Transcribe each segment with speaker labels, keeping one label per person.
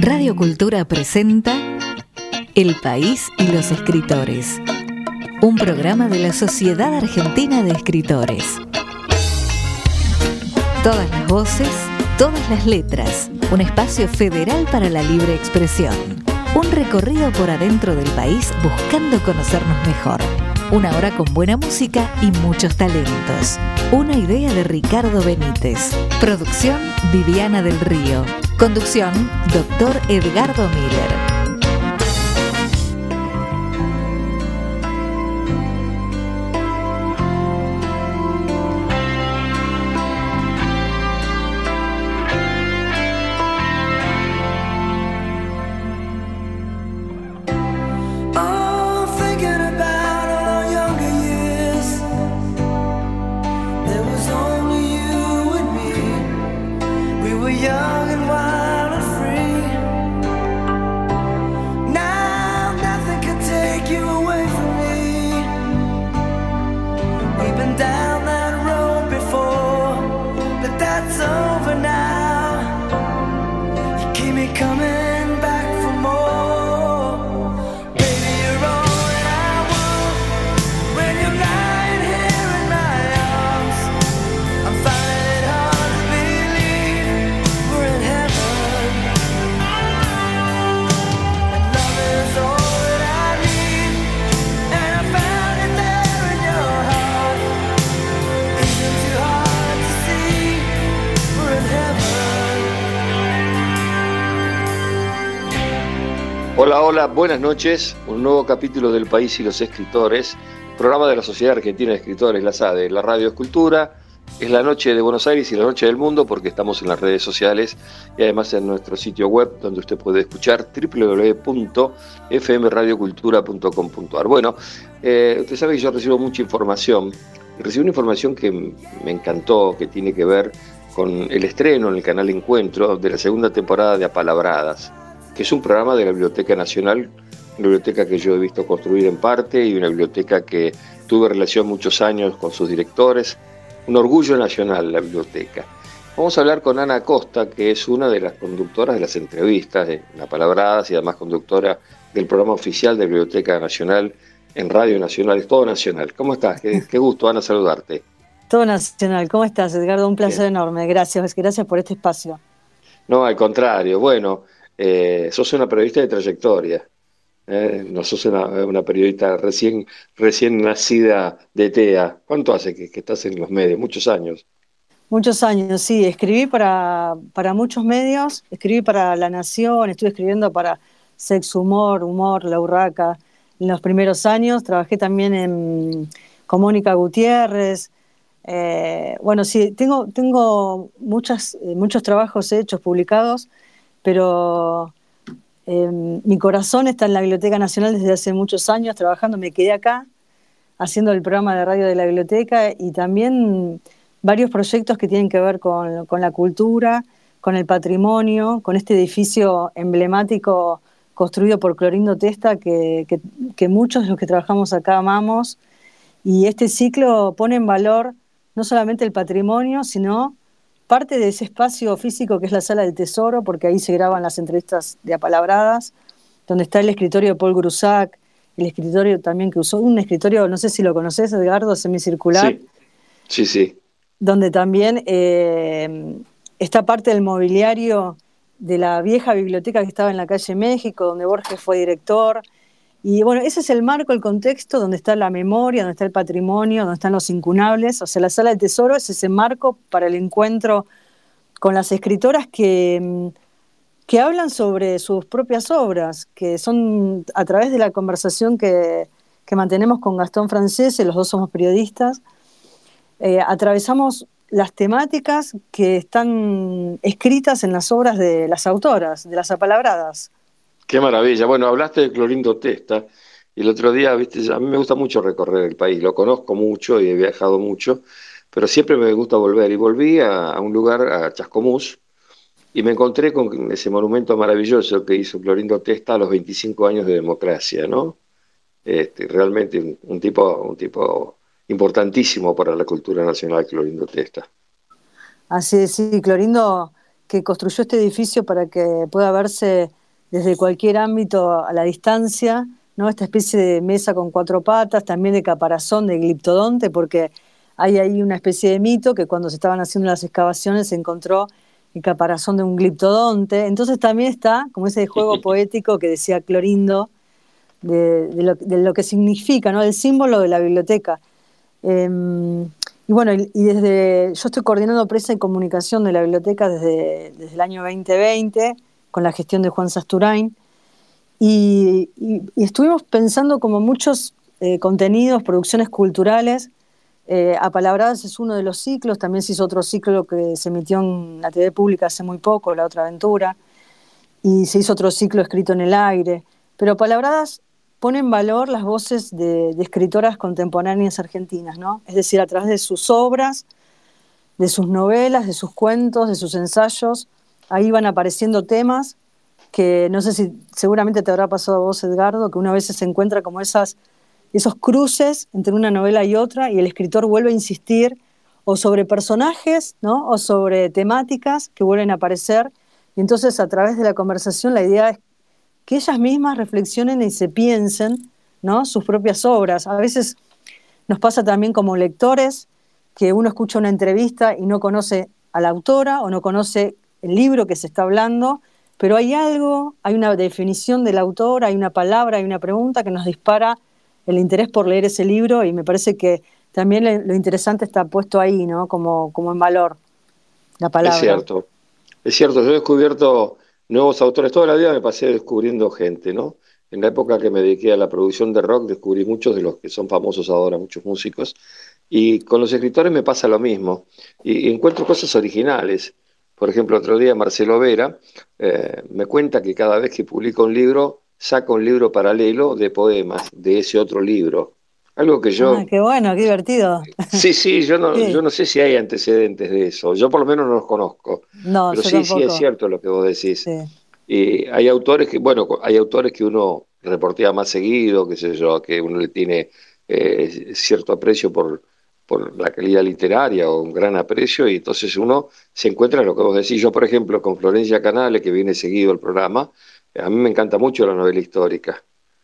Speaker 1: Radio Cultura presenta El País y los Escritores, un programa de la Sociedad Argentina de Escritores. Todas las voces, todas las letras, un espacio federal para la libre expresión. Un recorrido por adentro del país buscando conocernos mejor. Una hora con buena música y muchos talentos. Una idea de Ricardo Benítez. Producción Viviana del Río. Conducción Dr. Edgardo Miller.
Speaker 2: Hola, buenas noches. Un nuevo capítulo del País y los Escritores, programa de la Sociedad Argentina de Escritores, la SADE. La radio es cultura, es la noche de Buenos Aires y la noche del mundo porque estamos en las redes sociales y además en nuestro sitio web donde usted puede escuchar www.fmradiocultura.com.ar. Bueno, usted sabe que yo recibo mucha información y recibo una información que me encantó, que tiene que ver con el estreno en el canal Encuentro de la segunda temporada de Apalabradas, que es un programa de la Biblioteca Nacional, una biblioteca que yo he visto construir en parte y una biblioteca que tuve relación muchos años con sus directores. Un orgullo nacional la biblioteca. Vamos a hablar con Ana Acosta, que es una de las conductoras de las entrevistas de Apalabradas y además conductora del programa oficial de la Biblioteca Nacional en Radio Nacional, es todo nacional. ¿Cómo estás? Qué gusto, Ana, saludarte.
Speaker 3: Todo nacional. ¿Cómo estás, Edgardo? Un placer enorme. Gracias por este espacio.
Speaker 2: No, al contrario. Bueno, sos una periodista de trayectoria, no sos una periodista recién nacida de TEA. ¿Cuánto hace que estás en los medios? Muchos años.
Speaker 3: Muchos años, sí. Escribí para muchos medios, escribí para La Nación, estuve escribiendo para Sex Humor, La Urraca. En los primeros años trabajé también con Mónica Gutiérrez. Bueno, sí, tengo muchos trabajos hechos, publicados, pero mi corazón está en la Biblioteca Nacional desde hace muchos años trabajando. Me quedé acá haciendo el programa de radio de la biblioteca y también varios proyectos que tienen que ver con la cultura, con el patrimonio, con este edificio emblemático construido por Clorindo Testa que muchos de los que trabajamos acá amamos, y este ciclo pone en valor no solamente el patrimonio, sino parte de ese espacio físico que es la Sala del Tesoro, porque ahí se graban las entrevistas de Apalabradas, donde está el escritorio de Paul Grusac, el escritorio también que usó, un escritorio, no sé si lo conoces, Edgardo, semicircular.
Speaker 2: Sí.
Speaker 3: Donde también está parte del mobiliario de la vieja biblioteca que estaba en la calle México, donde Borges fue director. Y bueno, ese es el marco, el contexto, donde está la memoria, donde está el patrimonio, donde están los incunables. O sea, la Sala del Tesoro es ese marco para el encuentro con las escritoras que hablan sobre sus propias obras, que son a través de la conversación que mantenemos con Gastón Francese, los dos somos periodistas, atravesamos las temáticas que están escritas en las obras de las autoras, de las apalabradas.
Speaker 2: Qué maravilla. Bueno, hablaste de Clorindo Testa y el otro día, viste, a mí me gusta mucho recorrer el país, lo conozco mucho y he viajado mucho, pero siempre me gusta volver. Y volví a un lugar, a Chascomús, y me encontré con ese monumento maravilloso que hizo Clorindo Testa a los 25 años de democracia, ¿no? Realmente un tipo importantísimo para la cultura nacional, Clorindo Testa.
Speaker 3: Así es, sí, Clorindo que construyó este edificio para que pueda verse desde cualquier ámbito a la distancia, ¿no? Esta especie de mesa con 4 patas, también de caparazón, de gliptodonte, porque hay ahí una especie de mito que cuando se estaban haciendo las excavaciones se encontró el caparazón de un gliptodonte. Entonces también está como ese juego poético que decía Clorindo, de lo que significa, ¿no? El símbolo de la biblioteca. Y bueno, yo estoy coordinando prensa y comunicación de la biblioteca desde el año 2020, con la gestión de Juan Sasturain, y estuvimos pensando como muchos contenidos, producciones culturales. Apalabradas es uno de los ciclos, también se hizo otro ciclo que se emitió en la TV pública hace muy poco, La Otra Aventura, y se hizo otro ciclo escrito en el aire, pero Apalabradas pone en valor las voces de escritoras contemporáneas argentinas, ¿no? Es decir, a través de sus obras, de sus novelas, de sus cuentos, de sus ensayos, ahí van apareciendo temas que no sé si seguramente te habrá pasado a vos, Edgardo, que una vez se encuentra como esos cruces entre una novela y otra y el escritor vuelve a insistir o sobre personajes, ¿no? O sobre temáticas que vuelven a aparecer, y entonces a través de la conversación la idea es que ellas mismas reflexionen y se piensen, ¿no? Sus propias obras. A veces nos pasa también como lectores que uno escucha una entrevista y no conoce a la autora o no conoce el libro que se está hablando, pero hay algo, hay una definición del autor, hay una palabra, hay una pregunta que nos dispara el interés por leer ese libro, y me parece que también lo interesante está puesto ahí, ¿no? Como en valor, la
Speaker 2: Es
Speaker 3: palabra.
Speaker 2: cierto, es cierto, yo he descubierto nuevos autores, toda la vida me pasé descubriendo gente, ¿no? En la época que me dediqué a la producción de rock, descubrí muchos de los que son famosos ahora, muchos músicos, y con los escritores me pasa lo mismo, y encuentro cosas originales. Por ejemplo, otro día Marcelo Vera me cuenta que cada vez que publica un libro, saca un libro paralelo de poemas de ese otro libro. Algo que
Speaker 3: Ah,
Speaker 2: yo,
Speaker 3: qué bueno, qué divertido.
Speaker 2: sí, sí, yo
Speaker 3: Sí,
Speaker 2: no sé si hay antecedentes de eso, yo por lo menos no los conozco,
Speaker 3: no,
Speaker 2: pero
Speaker 3: yo
Speaker 2: sí, sí es
Speaker 3: tampoco.
Speaker 2: cierto lo que vos decís.
Speaker 3: Sí,
Speaker 2: Y hay autores que, bueno, hay autores que uno reportea más seguido, qué sé yo, que uno le tiene cierto aprecio por la calidad literaria o un gran aprecio, y entonces uno se encuentra en lo que vos decís. Yo, por ejemplo, con Florencia Canale, que viene seguido al programa, a mí me encanta mucho la novela histórica.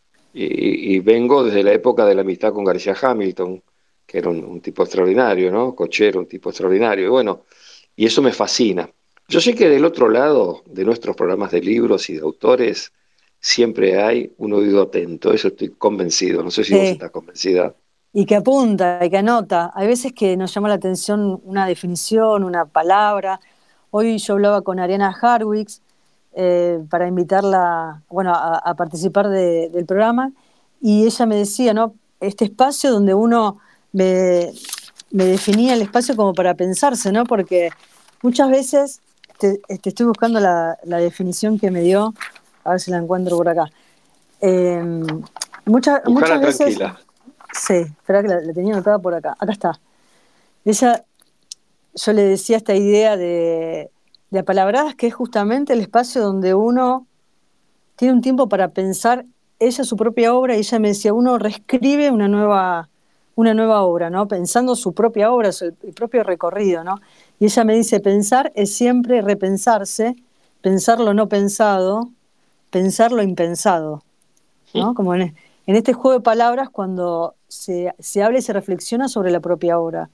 Speaker 2: Y vengo desde la época de la amistad con García Hamilton, que era un tipo extraordinario, ¿no? Cochero, un tipo extraordinario. Y bueno, y eso me fascina. Yo sé que del otro lado de nuestros programas de libros y de autores siempre hay un oído atento, eso estoy convencido, no sé si vos
Speaker 3: sí.
Speaker 2: estás convencida.
Speaker 3: Y que apunta, y que anota. Hay veces que nos llama la atención una definición, una palabra. Hoy yo hablaba con Ariana Harwicz para invitarla, bueno, a participar del programa, y ella me decía, ¿no? Este espacio donde uno me definía el espacio como para pensarse, ¿no? Porque muchas veces te estoy buscando la definición que me dio, a ver si la encuentro por acá. Eh,
Speaker 2: Buscala
Speaker 3: muchas veces,
Speaker 2: tranquila.
Speaker 3: sí, espera que la tenía anotada por acá. Acá está. Ella, yo le decía esta idea de apalabradas, que es justamente el espacio donde uno tiene un tiempo para pensar ella su propia obra, y ella me decía, uno reescribe una nueva obra, ¿no? Pensando su propia obra, el propio recorrido, ¿no? Y ella me dice, pensar es siempre repensarse, pensar lo no pensado, pensar lo impensado, ¿no? Como en este juego de palabras cuando se habla y se reflexiona sobre la propia obra.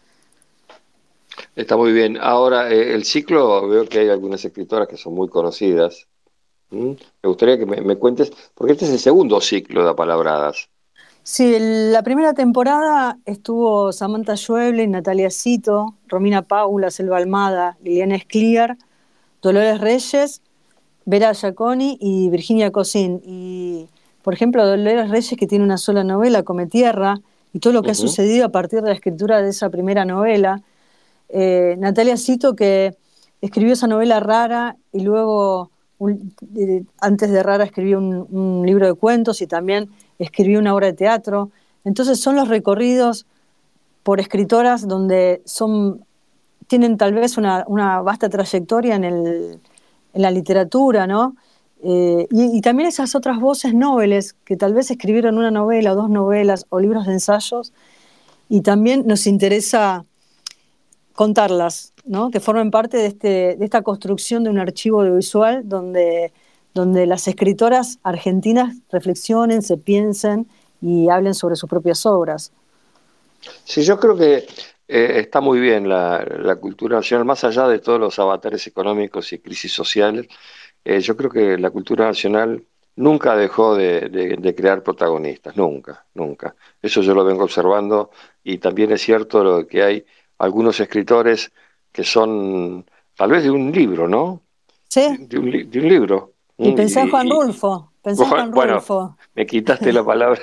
Speaker 2: Está muy bien. Ahora, el ciclo, veo que hay algunas escritoras que son muy conocidas. ¿Mm? Me gustaría que me cuentes, porque este es el segundo ciclo de Apalabradas.
Speaker 3: Sí, la primera temporada estuvo Samantha Schweblin, Natalia Cito, Romina Paula, Selva Almada, Liliana Escliar, Dolores Reyes, Vera Giaconi y Virginia Cosín. Y, por ejemplo, Dolores Reyes, que tiene una sola novela, Come Tierra, y todo lo que ha
Speaker 2: Ujú.
Speaker 3: sucedido a partir de la escritura de esa primera novela. Natalia Cito, que escribió esa novela Rara, y luego, antes de Rara, escribió un libro de cuentos y también escribió una obra de teatro. Entonces son los recorridos por escritoras donde tienen tal vez una vasta trayectoria en la literatura, ¿no? Y también esas otras voces nobles que tal vez escribieron una novela o dos novelas o libros de ensayos, y también nos interesa contarlas, ¿no? Que formen parte de esta construcción de un archivo audiovisual donde las escritoras argentinas reflexionen, se piensen y hablen sobre sus propias obras.
Speaker 2: Sí, yo creo que está muy bien la cultura nacional, más allá de todos los avatares económicos y crisis sociales. Yo creo que la cultura nacional nunca dejó de crear protagonistas, nunca, nunca. Eso yo lo vengo observando y también es cierto lo que hay algunos escritores que son tal vez de un libro, ¿no?
Speaker 3: Sí,
Speaker 2: De un libro.
Speaker 3: y pensé en Juan Rulfo,
Speaker 2: Bueno, me quitaste la palabra.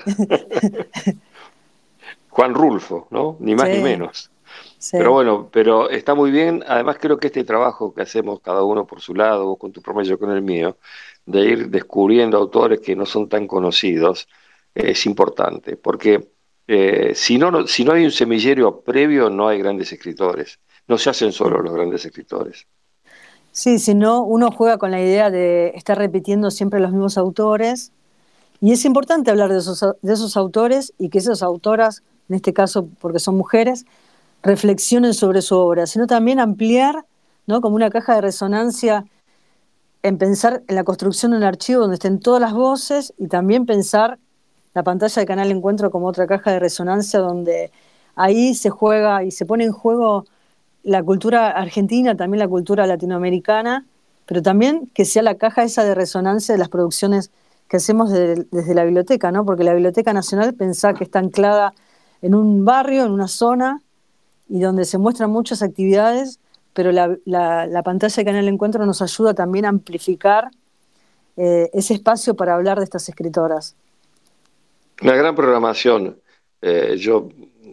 Speaker 2: Juan Rulfo, ¿no? Ni más ni
Speaker 3: Sí,
Speaker 2: menos. Pero
Speaker 3: sí.
Speaker 2: bueno, pero está muy bien. Además creo que este trabajo que hacemos cada uno por su lado, vos con tu promedio, yo con el mío, de ir descubriendo autores que no son tan conocidos, es importante, porque si no hay un semillero previo, no hay grandes escritores. No se hacen solo los grandes escritores.
Speaker 3: Sí, si no, uno juega con la idea de estar repitiendo siempre los mismos autores. Y es importante hablar de esos autores y que esas autoras, en este caso porque son mujeres, reflexionen sobre su obra, sino también ampliar, ¿no? Como una caja de resonancia en pensar en la construcción de un archivo donde estén todas las voces y también pensar la pantalla de Canal Encuentro como otra caja de resonancia donde ahí se juega y se pone en juego la cultura argentina, también la cultura latinoamericana, pero también que sea la caja esa de resonancia de las producciones que hacemos desde la biblioteca, ¿no? Porque la Biblioteca Nacional, pensá que está anclada en un barrio, en una zona, y donde se muestran muchas actividades, pero la pantalla de Canal Encuentro nos ayuda también a amplificar ese espacio para hablar de estas escritoras.
Speaker 2: Una gran programación. Yo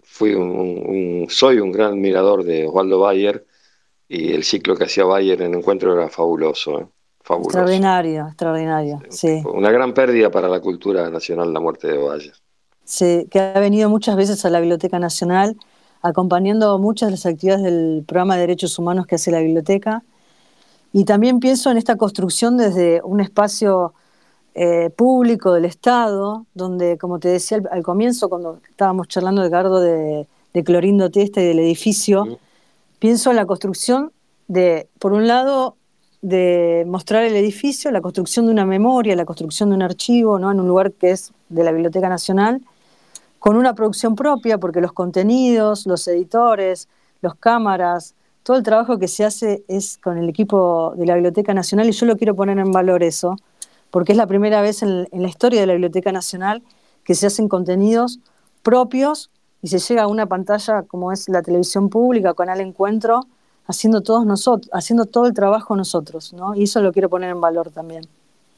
Speaker 2: soy un gran admirador de Osvaldo Bayer y el ciclo que hacía Bayer en Encuentro era fabuloso, ¿eh? Fabuloso.
Speaker 3: Extraordinario, extraordinario, sí.
Speaker 2: Una gran pérdida para la cultura nacional la muerte de Bayer.
Speaker 3: Sí, que ha venido muchas veces a la Biblioteca Nacional, acompañando muchas de las actividades del programa de derechos humanos que hace la biblioteca. Y también pienso en esta construcción desde un espacio público del Estado, donde, como te decía al comienzo, cuando estábamos charlando, Edgardo, de Clorindo Testa y del edificio,
Speaker 2: ¿Mm?
Speaker 3: pienso en la construcción de, por un lado, de mostrar el edificio, la construcción de una memoria, la construcción de un archivo, ¿no? En un lugar que es de la Biblioteca Nacional, con una producción propia, porque los contenidos, los editores, los cámaras, todo el trabajo que se hace es con el equipo de la Biblioteca Nacional y yo lo quiero poner en valor eso, porque es la primera vez en la historia de la Biblioteca Nacional que se hacen contenidos propios y se llega a una pantalla como es la televisión pública, Canal Encuentro, haciendo haciendo todo el trabajo nosotros, ¿no? Y eso lo quiero poner en valor también.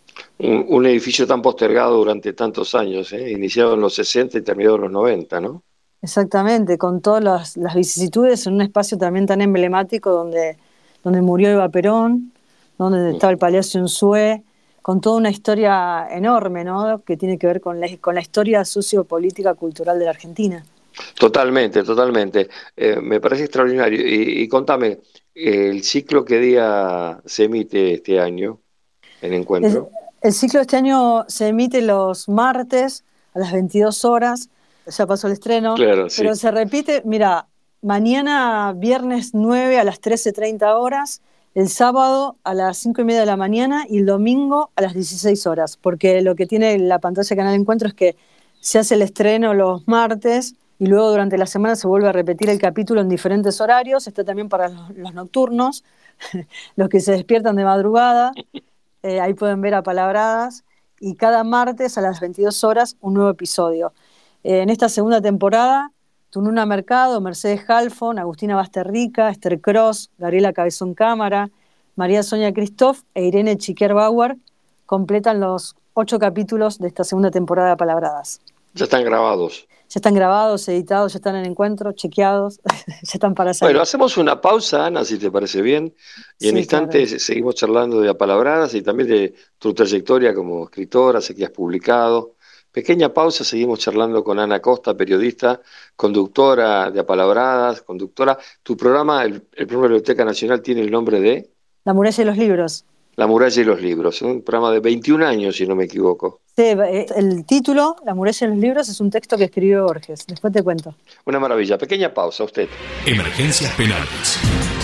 Speaker 2: Un edificio tan postergado durante tantos años, ¿eh? Iniciado en los 60 y terminado en los 90, ¿no?
Speaker 3: Exactamente, con todas las vicisitudes en un espacio también tan emblemático donde murió Eva Perón, donde estaba el Palacio Unzué, con toda una historia enorme, ¿no? Que tiene que ver con la historia sociopolítica cultural de la Argentina.
Speaker 2: Totalmente, totalmente. Me parece extraordinario. Y contame, ¿el ciclo qué día se emite este año en
Speaker 3: El,
Speaker 2: Encuentro?
Speaker 3: el ciclo de este año se emite los martes a las 22 horas, ya pasó el estreno,
Speaker 2: Claro,
Speaker 3: pero
Speaker 2: sí.
Speaker 3: se repite, mira, mañana viernes 9 a las 13:30 horas, el sábado a las 5:30 de la mañana y el domingo a las 16 horas, porque lo que tiene la pantalla de Canal Encuentro es que se hace el estreno los martes y luego durante la semana se vuelve a repetir el capítulo en diferentes horarios, está también para los nocturnos, los que se despiertan de madrugada. Ahí pueden ver apalabradas y cada martes a las 22 horas un nuevo episodio. En esta segunda temporada, Tununa Mercado, Mercedes Halfon, Agustina Basterrica, Esther Cross, Gabriela Cabezón Cámara, María Sonia Christoph e Irene Chiquier Bauer completan los 8 capítulos de esta segunda temporada de Apalabradas.
Speaker 2: Ya están grabados.
Speaker 3: Ya están grabados, editados, ya están en encuentro, chequeados, ya están para salir.
Speaker 2: Bueno, hacemos una pausa, Ana, si te parece bien, y en
Speaker 3: Sí, claro.
Speaker 2: instantes seguimos charlando de apalabradas y también de tu trayectoria como escritora, sé que has publicado. Pequeña pausa, seguimos charlando con Ana Costa, periodista, conductora de Apalabradas, conductora. Tu programa, el programa de la Biblioteca Nacional, tiene el nombre de
Speaker 3: La muralla y los libros.
Speaker 2: La muralla y los libros, un programa de 21 años, si no me equivoco.
Speaker 3: Sí, el título, La muralla en los libros, es un texto que escribió Borges. Después te cuento.
Speaker 2: Una maravilla. Pequeña pausa, usted.
Speaker 4: Emergencias penales.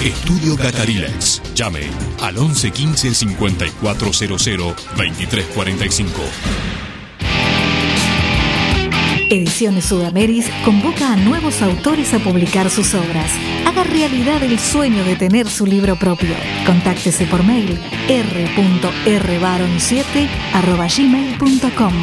Speaker 4: Estudio Catarilex. Llame al 11 15 5400 2345.
Speaker 1: Ediciones Sudameris convoca a nuevos autores a publicar sus obras. Haga realidad el sueño de tener su libro propio. Contáctese por mail r.rbaron7@gmail.com.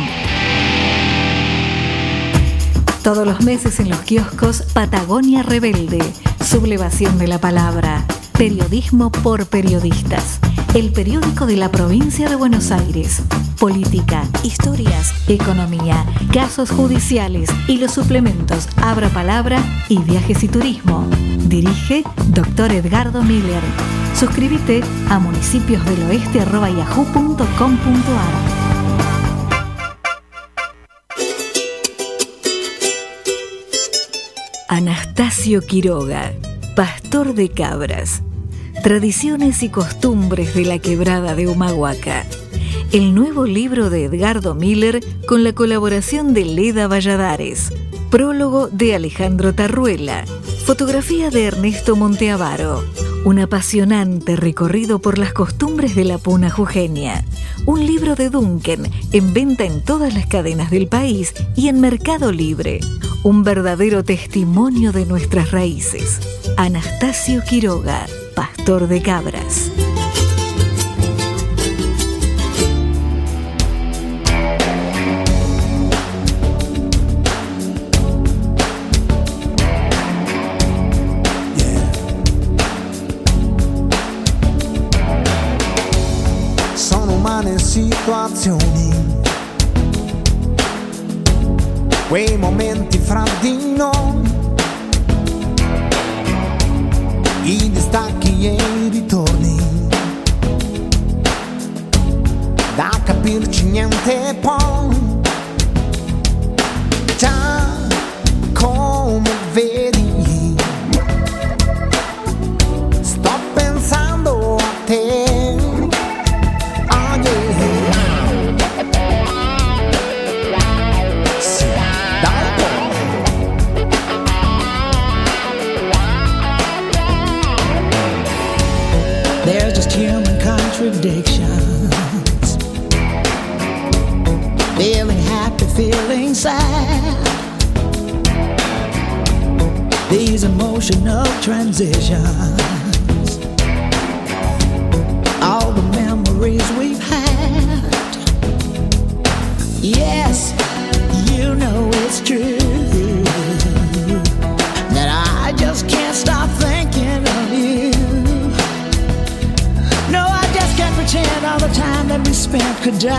Speaker 1: Todos los meses en los kioscos Patagonia Rebelde, sublevación de la palabra, periodismo por periodistas, el periódico de la provincia de Buenos Aires, política, historias, economía, casos judiciales y los suplementos Abra Palabra y Viajes y Turismo. Dirige Dr. Edgardo Miller. Suscríbete a municipiosdeloeste@yahoo.com.ar. Anastasio Quiroga, pastor de cabras. Tradiciones y costumbres de la quebrada de Humahuaca. El nuevo libro de Edgardo Miller con la colaboración de Leda Valladares. Prólogo de Alejandro Tarruela. Fotografía de Ernesto Monteavaro. Un apasionante recorrido por las costumbres de la puna jujeña. Un libro de Duncan en venta en todas las cadenas del país y en Mercado Libre. Un verdadero testimonio de nuestras raíces. Anastasio Quiroga, pastor de cabras.
Speaker 5: Sono umane situazioni, quei momenti fra di noi, i distacchi e i ritorni, da capirci niente poi, già come vedi, sto pensando a te.
Speaker 6: There's just human contradictions. Feeling happy, feeling sad. These emotional transitions. All the memories we've had. Yes, you know it's true that I just can't stop thinking of you. No, I just can't pretend all the time that we spent could die.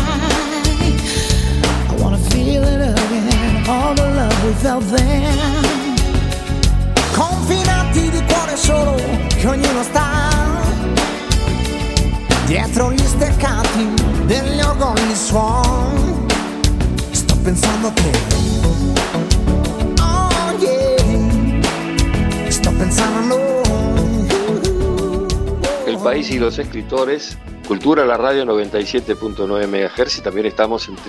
Speaker 6: I wanna feel it again, all the love we felt then.
Speaker 5: Confinati di cuore solo, che ognuno sta dietro gli steccati degli orgogli suon. Sto pensando a te. Oh yeah. Sto pensando a noi.
Speaker 2: El país y los escritores, Cultura la Radio 97.9 MHz, y también estamos en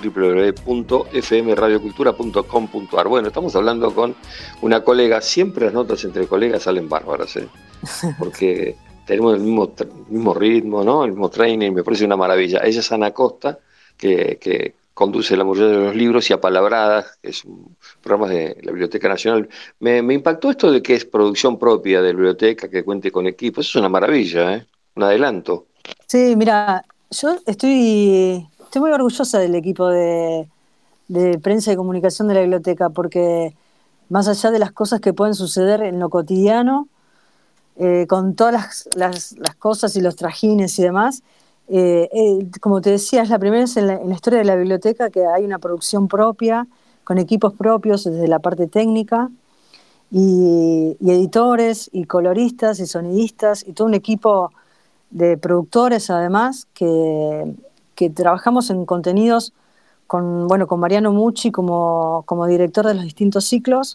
Speaker 2: www.fmradiocultura.com.ar. Bueno, estamos hablando con una colega, siempre las notas entre colegas salen bárbaras, porque tenemos el mismo ritmo, ¿no? El mismo training, me parece una maravilla. Ella es Ana Costa, que conduce La Muralla de los Libros, y Apalabradas, que es un programa de la Biblioteca Nacional. Me impactó esto de que es producción propia de la biblioteca, que cuente con equipo. Eso es una maravilla, un adelanto.
Speaker 3: Sí, mira, yo estoy muy orgullosa del equipo de prensa y comunicación de la biblioteca, porque más allá de las cosas que pueden suceder en lo cotidiano, con todas las cosas y los trajines y demás, como te decía, es la primera vez en la historia de la biblioteca que hay una producción propia, con equipos propios desde la parte técnica, y editores, y coloristas, y sonidistas, y todo un equipo de productores además, que trabajamos en contenidos con Mariano Mucci como director de los distintos ciclos,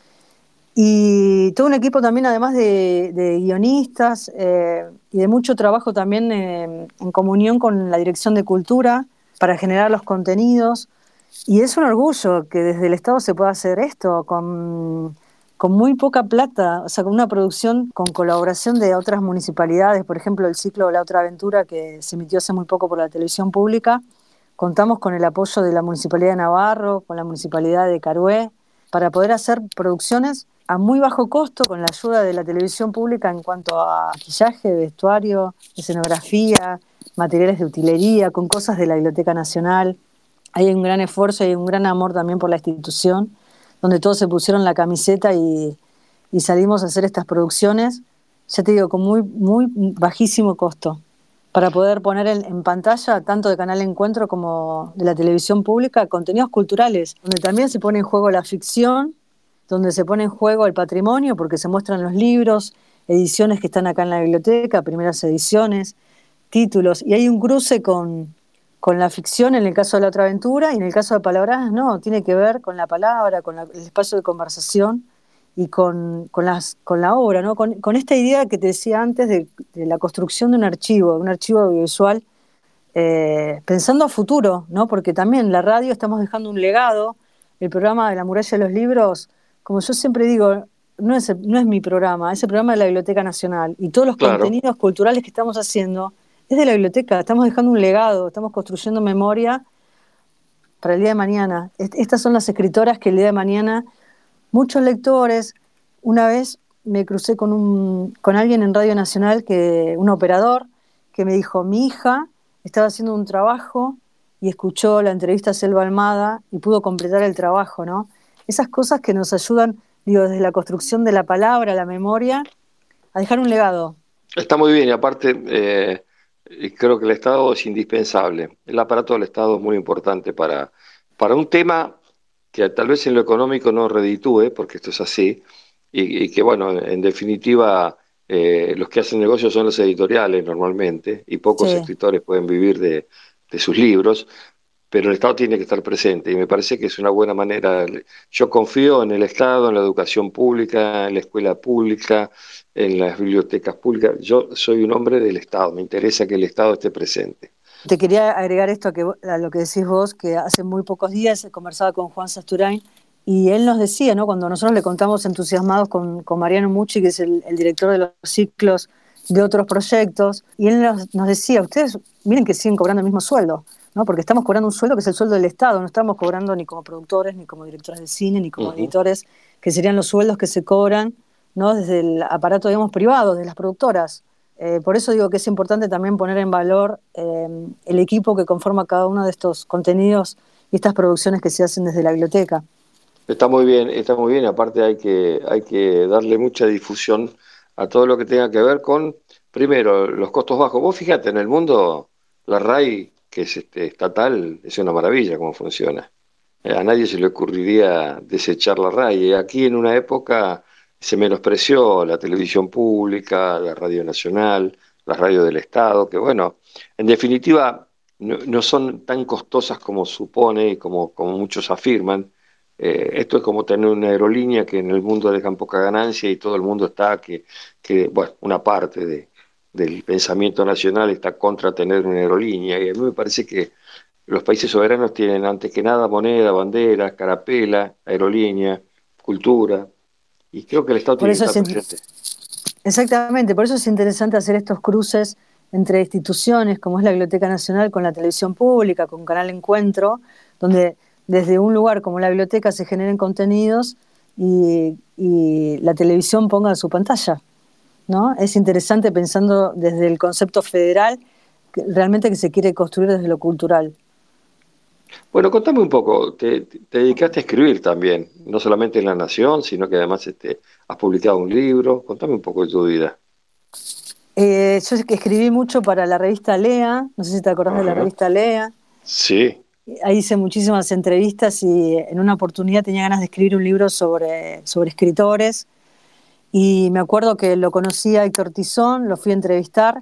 Speaker 3: y todo un equipo también además de guionistas, y de mucho trabajo también en comunión con la Dirección de Cultura para generar los contenidos. Y es un orgullo que desde el Estado se pueda hacer esto con con muy poca plata, o sea, con una producción con colaboración de otras municipalidades, por ejemplo, el ciclo La Otra Aventura, que se emitió hace muy poco por la televisión pública. Contamos con el apoyo de la Municipalidad de Navarro, con la Municipalidad de Carué, para poder hacer producciones a muy bajo costo, con la ayuda de la televisión pública en cuanto a maquillaje, vestuario, escenografía, materiales de utilería, con cosas de la Biblioteca Nacional. Hay un gran esfuerzo y un gran amor también por la institución, donde todos se pusieron la camiseta y salimos a hacer estas producciones, ya te digo, con muy bajísimo costo, para poder poner en pantalla, tanto de Canal Encuentro como de la televisión pública, contenidos culturales, donde también se pone en juego la ficción, donde se pone en juego el patrimonio, porque se muestran los libros, ediciones que están acá en la biblioteca, primeras ediciones, títulos, y hay un cruce con la ficción en el caso de La Otra Aventura, y en el caso de Palabradas no, tiene que ver con la palabra, con el espacio de conversación y con la obra, ¿no? Con esta idea que te decía antes de la construcción de un archivo audiovisual, pensando a futuro, ¿no? Porque también la radio estamos dejando un legado, el programa de La Muralla de los Libros, como yo siempre digo, no es mi programa, es el programa de la Biblioteca Nacional, y todos los
Speaker 2: Claro.
Speaker 3: contenidos culturales que estamos haciendo es de la biblioteca, estamos dejando un legado, estamos construyendo memoria para el día de mañana. Estas son las escritoras que el día de mañana, muchos lectores, una vez me crucé con alguien en Radio Nacional, un operador, que me dijo, mi hija estaba haciendo un trabajo y escuchó la entrevista a Selva Almada y pudo completar el trabajo, ¿no? Esas cosas que nos ayudan, digo, desde la construcción de la palabra, la memoria, a dejar un legado.
Speaker 2: Está muy bien y aparte creo que el Estado es indispensable. El aparato del Estado es muy importante para un tema que tal vez en lo económico no reditúe, porque esto es así, y que bueno, en definitiva los que hacen negocios son los editoriales normalmente, y pocos
Speaker 3: Sí.
Speaker 2: escritores pueden vivir de sus libros, pero el Estado tiene que estar presente y me parece que es una buena manera. Yo confío en el Estado, en la educación pública, en la escuela pública, en las bibliotecas públicas. Yo soy un hombre del Estado, me interesa que el Estado esté presente.
Speaker 3: Te quería agregar esto a lo que decís vos, que hace muy pocos días conversaba con Juan Sasturain y él nos decía, ¿no? Cuando nosotros le contamos entusiasmados con Mariano Mucci, que es el director de los ciclos de otros proyectos, y él nos decía, ustedes miren que siguen cobrando el mismo sueldo, ¿no? Porque estamos cobrando un sueldo que es el sueldo del Estado, no estamos cobrando ni como productores, ni como directores de cine, ni como editores, que serían los sueldos que se cobran, ¿no? Desde el aparato, digamos, privado, de las productoras. Por eso digo que es importante también poner en valor el equipo que conforma cada uno de estos contenidos y estas producciones que se hacen desde la biblioteca.
Speaker 2: Está muy bien. Aparte hay que darle mucha difusión a todo lo que tenga que ver con, primero, los costos bajos. Vos fíjate, en el mundo, la RAI, que es estatal, es una maravilla cómo funciona. A nadie se le ocurriría desechar la RAI. Aquí en una época se menospreció la televisión pública, la radio nacional, la radio del Estado, que bueno, en definitiva no son tan costosas como supone y como muchos afirman. Esto es como tener una aerolínea que en el mundo dejan poca ganancia y todo el mundo está bueno, una parte del pensamiento nacional está contra tener una aerolínea y a mí me parece que los países soberanos tienen antes que nada moneda, bandera, carapela, aerolínea, cultura, y creo que el Estado
Speaker 3: Por
Speaker 2: tiene que
Speaker 3: eso
Speaker 2: estar presente.
Speaker 3: exactamente, por eso es interesante hacer estos cruces entre instituciones como es la Biblioteca Nacional con la televisión pública, con Canal Encuentro, donde desde un lugar como la biblioteca se generen contenidos y la televisión ponga su pantalla, ¿no? Es interesante pensando desde el concepto federal, realmente que se quiere construir desde lo cultural.
Speaker 2: Bueno, contame un poco, te dedicaste a escribir también, no solamente en La Nación, sino que además has publicado un libro. Contame un poco de tu vida.
Speaker 3: Yo escribí mucho para la revista Lea, no sé si te acordás de la
Speaker 2: Ajá.
Speaker 3: revista Lea.
Speaker 2: Sí.
Speaker 3: Ahí hice muchísimas entrevistas y en una oportunidad tenía ganas de escribir un libro sobre escritores y me acuerdo que lo conocí a Héctor Tizón, lo fui a entrevistar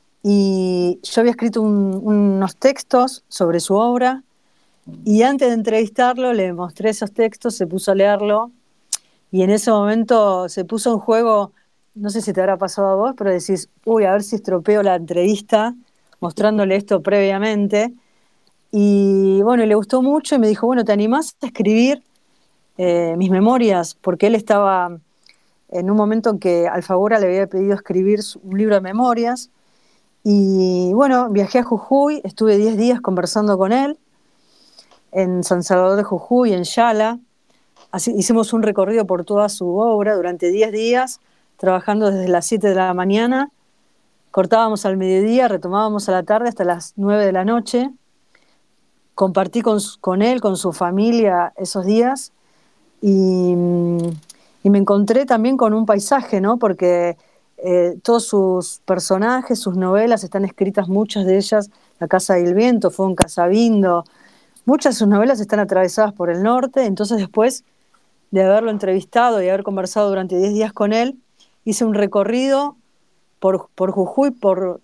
Speaker 3: y yo había escrito unos textos sobre su obra y antes de entrevistarlo le mostré esos textos, se puso a leerlo y en ese momento se puso en juego, no sé si te habrá pasado a vos, pero decís, uy, a ver si estropeo la entrevista mostrándole esto previamente. Y bueno, le gustó mucho y me dijo, bueno, ¿te animás a escribir mis memorias, porque él estaba en un momento en que Alfaguara le había pedido escribir un libro de memorias. Y bueno, viajé a Jujuy, estuve 10 días conversando con él en San Salvador de Jujuy, en Yala. Así, hicimos un recorrido por toda su obra durante 10 días, trabajando desde las 7 de la mañana, cortábamos al mediodía, retomábamos a la tarde hasta las 9 de la noche. Compartí con él, con su familia esos días y me encontré también con un paisaje, ¿no? Porque todos sus personajes, sus novelas están escritas, muchas de ellas, La Casa del Viento, Fue un Casabindo, muchas de sus novelas están atravesadas por el norte. Entonces, después de haberlo entrevistado y haber conversado durante 10 días con él, hice un recorrido por Jujuy, por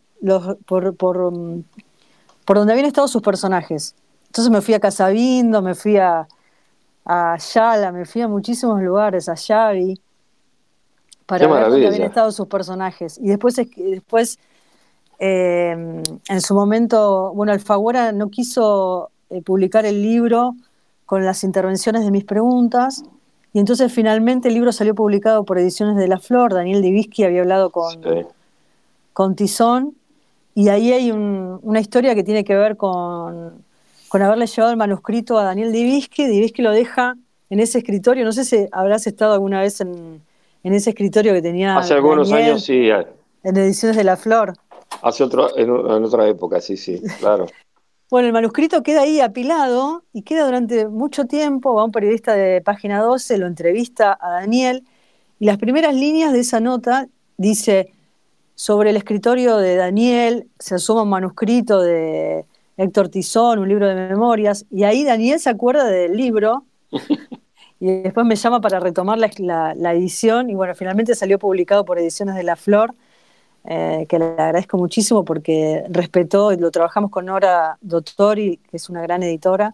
Speaker 3: donde habían estado sus personajes. Entonces me fui a Casabindo, me fui a Yala, me fui a muchísimos lugares, a Yavi, para ver dónde habían estado sus personajes. Y después en su momento, bueno, Alfaguara no quiso publicar el libro con las intervenciones de mis preguntas, y entonces finalmente el libro salió publicado por Ediciones de la Flor. Daniel Divisky había hablado con Tizón, y ahí hay una historia que tiene que ver con haberle llevado el manuscrito a Daniel Divisky. Divisky lo deja en ese escritorio. No sé si habrás estado alguna vez en ese escritorio que tenía
Speaker 2: hace algunos
Speaker 3: Daniel,
Speaker 2: años, sí.
Speaker 3: En Ediciones de la Flor.
Speaker 2: En otra época, sí, claro.
Speaker 3: Bueno, el manuscrito queda ahí apilado y queda durante mucho tiempo. Va un periodista de Página 12, lo entrevista a Daniel, y las primeras líneas de esa nota dice: sobre el escritorio de Daniel se asoma un manuscrito de Héctor Tizón, un libro de memorias, y ahí Daniel se acuerda del libro y después me llama para retomar la edición, y bueno, finalmente salió publicado por Ediciones de la Flor, que le agradezco muchísimo porque respetó, y lo trabajamos con Nora Dottori, que es una gran editora,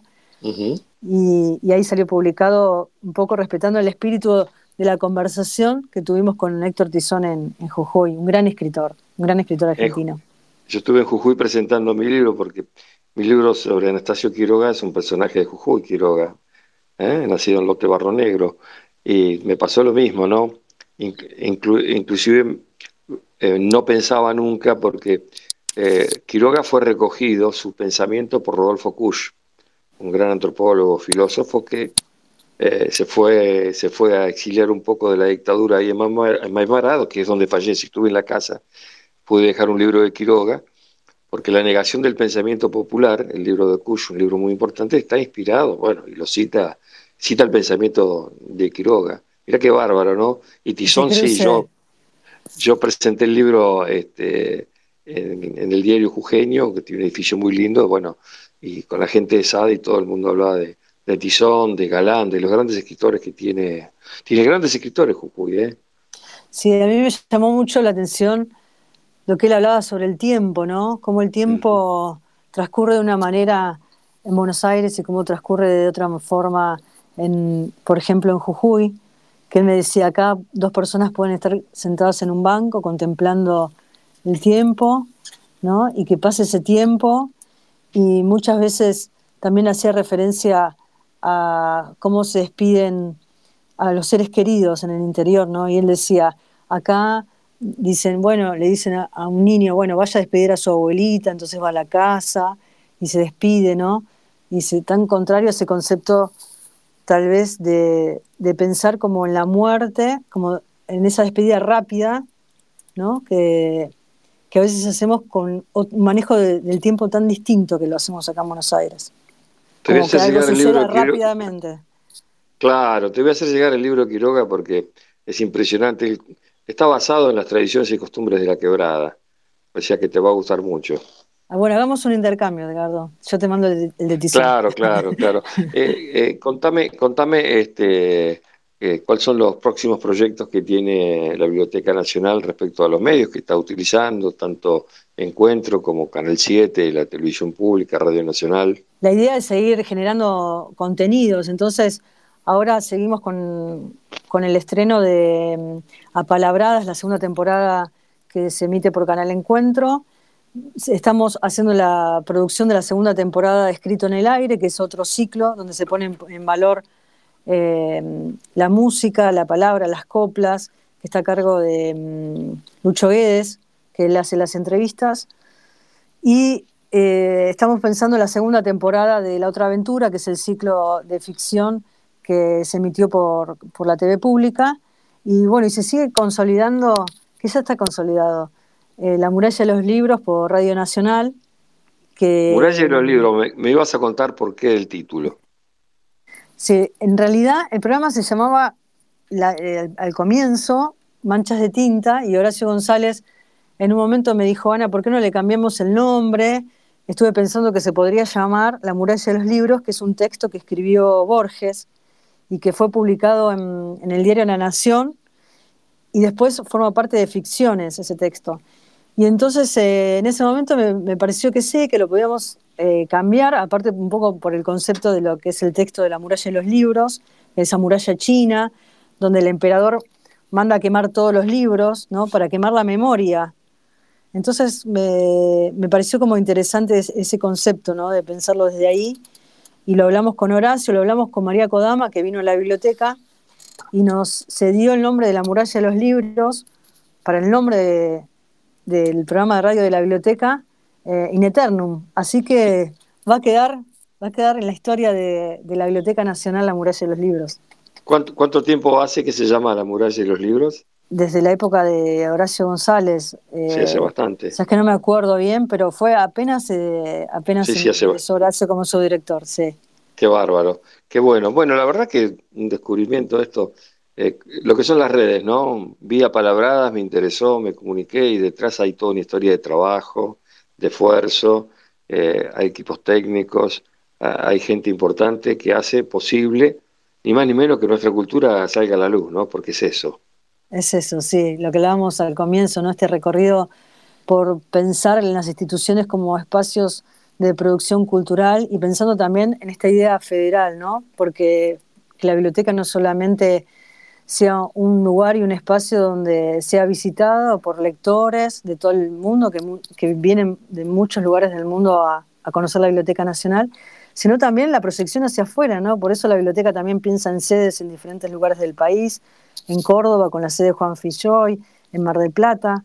Speaker 3: y ahí salió publicado un poco respetando el espíritu de la conversación que tuvimos con Héctor Tizón en Jujuy, un gran escritor argentino.
Speaker 2: Yo estuve en Jujuy presentando mi libro, porque mi libro sobre Anastasio Quiroga es un personaje de Jujuy, Quiroga, nacido en Lote Barro Negro, y me pasó lo mismo, ¿no? Inclusive no pensaba nunca, porque Quiroga fue recogido, su pensamiento, por Rodolfo Kusch, un gran antropólogo, filósofo, que se fue a exiliar un poco de la dictadura ahí en Maimarado, que es donde falleció. Estuve en la casa, pude dejar un libro de Quiroga, porque La negación del pensamiento popular, el libro de Kusch, un libro muy importante, está inspirado, bueno, y lo cita el pensamiento de Quiroga. Mirá qué bárbaro, ¿no? Y Tizón, sí, yo presenté el libro en el diario jujeño, que tiene un edificio muy lindo, bueno, y con la gente de SAD, y todo el mundo hablaba de Tizón, de Galán, de los grandes escritores que tiene grandes escritores Jujuy,
Speaker 3: Sí, a mí me llamó mucho la atención lo que él hablaba sobre el tiempo, ¿no? Cómo el tiempo transcurre de una manera en Buenos Aires y cómo transcurre de otra forma, por ejemplo, en Jujuy, que él me decía: acá dos personas pueden estar sentadas en un banco contemplando el tiempo, ¿no? Y que pase ese tiempo, y muchas veces también hacía referencia a cómo se despiden a los seres queridos en el interior, ¿no? Y él decía: acá le dicen a un niño, bueno, vaya a despedir a su abuelita, entonces va a la casa y se despide, ¿no? Y tan contrario a ese concepto, tal vez, de pensar como en la muerte, como en esa despedida rápida, ¿no? Que a veces hacemos con un manejo del tiempo tan distinto que lo hacemos acá en Buenos Aires. Como que algo suceda rápidamente.
Speaker 2: Claro, te voy a hacer llegar el libro de Quiroga, porque es impresionante. Está basado en las tradiciones y costumbres de la Quebrada, o sea que te va a gustar mucho.
Speaker 3: Bueno, hagamos un intercambio, Edgardo. Yo te mando el de Tizón.
Speaker 2: Claro. Contame, cuáles son los próximos proyectos que tiene la Biblioteca Nacional respecto a los medios que está utilizando, tanto Encuentro como Canal 7, la televisión pública, Radio Nacional.
Speaker 3: La idea es seguir generando contenidos. Entonces, ahora seguimos con el estreno de Apalabradas, la segunda temporada que se emite por Canal Encuentro. Estamos haciendo la producción de la segunda temporada de Escrito en el Aire, que es otro ciclo donde se pone en valor la música, la palabra, las coplas, que está a cargo de Lucho Guedes, que él hace las entrevistas. Y estamos pensando en la segunda temporada de La Otra Aventura, que es el ciclo de ficción que se emitió por la TV pública. Y bueno, y se sigue consolidando, que ya está consolidado, La Muralla de los Libros por Radio Nacional.
Speaker 2: Muralla de
Speaker 3: Que
Speaker 2: los libros, me ibas a contar por qué el título.
Speaker 3: sí, en realidad el programa se llamaba al comienzo Manchas de Tinta, y Horacio González en un momento me dijo: Ana, ¿por qué no le cambiamos el nombre? Estuve pensando que se podría llamar La Muralla de los Libros, que es un texto que escribió Borges y que fue publicado en el diario La Nación, y después forma parte de Ficciones ese texto. Y entonces en ese momento me pareció que sí, que lo podíamos cambiar, aparte un poco por el concepto de lo que es el texto de la muralla de los libros, esa muralla china, donde el emperador manda a quemar todos los libros, ¿no? Para quemar la memoria. Entonces me pareció como interesante ese concepto, ¿no? De pensarlo desde ahí, y lo hablamos con Horacio, lo hablamos con María Kodama, que vino a la biblioteca, y nos cedió el nombre de la muralla de los libros para el nombre del programa de radio de la biblioteca, in eternum. Así que va a quedar en la historia de la Biblioteca Nacional La Muralla de los Libros.
Speaker 2: ¿Cuánto tiempo hace que se llama La Muralla de los Libros?
Speaker 3: Desde la época de Horacio González.
Speaker 2: Sí, hace bastante.
Speaker 3: O sea, es que no me acuerdo bien, pero fue apenas
Speaker 2: Sí,
Speaker 3: empezó Horacio como su director, sí.
Speaker 2: Qué bárbaro, qué bueno. Bueno, la verdad que un descubrimiento esto, lo que son las redes, ¿no? Vi apalabradas, me interesó, me comuniqué y detrás hay toda una historia de trabajo, de esfuerzo, hay equipos técnicos, hay gente importante que hace posible, ni más ni menos que nuestra cultura salga a la luz, ¿no? Porque es eso.
Speaker 3: Es eso, sí, lo que hablábamos al comienzo, ¿no? Este recorrido por pensar en las instituciones como espacios de producción cultural, y pensando también en esta idea federal, ¿no? Porque que la biblioteca no solamente sea un lugar y un espacio donde sea visitado por lectores de todo el mundo, que vienen de muchos lugares del mundo a conocer la Biblioteca Nacional, sino también la proyección hacia afuera, ¿no? Por eso la biblioteca también piensa en sedes en diferentes lugares del país, en Córdoba con la sede de Juan Filloy, en Mar del Plata,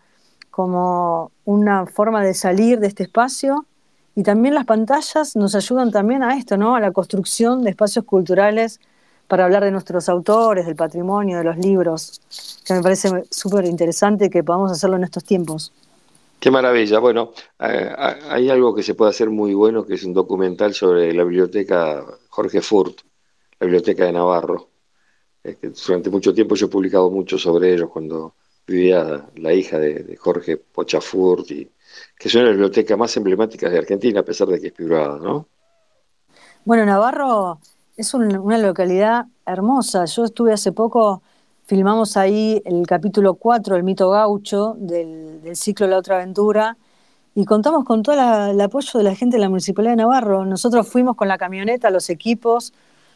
Speaker 3: como una forma de salir de este espacio. Y también las pantallas nos ayudan también a esto, ¿no? A la construcción de espacios culturales para hablar de nuestros autores, del patrimonio, de los libros, que me parece súper interesante que podamos hacerlo en estos tiempos.
Speaker 2: Qué maravilla. Bueno, hay algo que se puede hacer muy bueno, que es un documental sobre la biblioteca Jorge Furt, la biblioteca de Navarro. Que durante mucho tiempo yo he publicado mucho sobre ellos cuando vivía la hija de Jorge Pocha Furt, y que es una de las bibliotecas más emblemáticas de Argentina, a pesar de que es privada, ¿no?
Speaker 3: Bueno, Navarro es una localidad hermosa. Yo estuve hace poco, filmamos ahí el capítulo 4, El mito gaucho, del ciclo La Otra Aventura, y contamos con todo el apoyo de la gente de la Municipalidad de Navarro. Nosotros fuimos con la camioneta, los equipos,